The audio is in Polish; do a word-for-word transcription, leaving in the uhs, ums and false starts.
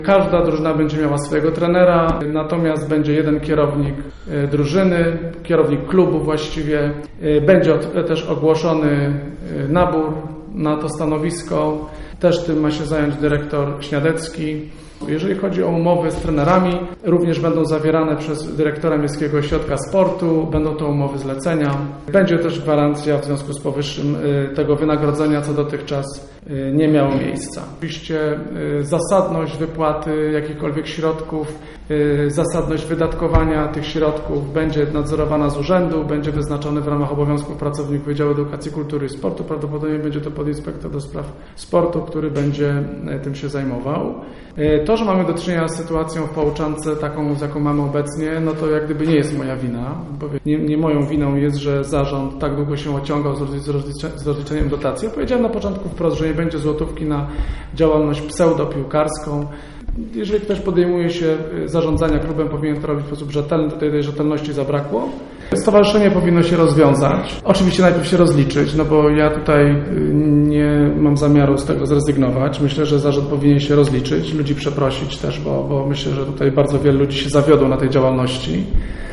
Każda drużyna będzie miała swojego trenera, natomiast będzie jeden kierownik drużyny, kierownik klubu właściwie. Będzie też ogłoszony nabór na to stanowisko. Też tym ma się zająć dyrektor Śniadecki. Jeżeli chodzi o umowy z trenerami, również będą zawierane przez dyrektora Miejskiego Ośrodka Sportu, będą to umowy zlecenia. Będzie też gwarancja w związku z powyższym tego wynagrodzenia, co dotychczas nie miało miejsca. Oczywiście zasadność wypłaty jakichkolwiek środków, zasadność wydatkowania tych środków będzie nadzorowana z urzędu, będzie wyznaczony w ramach obowiązków pracownik Wydziału Edukacji, Kultury i Sportu. Prawdopodobnie będzie to podinspektor do spraw sportu, który będzie tym się zajmował. To, że mamy do czynienia z sytuacją w Połczance taką, z jaką mamy obecnie, no to jak gdyby nie jest moja wina, bo nie, nie moją winą jest, że zarząd tak długo się ociągał z, rozlicze, z rozliczeniem dotacji. Ja powiedziałem na początku wprost, że nie będzie złotówki na działalność pseudopiłkarską. Jeżeli ktoś podejmuje się zarządzania klubem, powinien to robić w sposób rzetelny. Tutaj tej rzetelności zabrakło. Stowarzyszenie powinno się rozwiązać. Oczywiście najpierw się rozliczyć, no bo ja tutaj nie mam zamiaru z tego zrezygnować. Myślę, że zarząd powinien się rozliczyć, ludzi przeprosić też, bo, bo myślę, że tutaj bardzo wielu ludzi się zawiodło na tej działalności.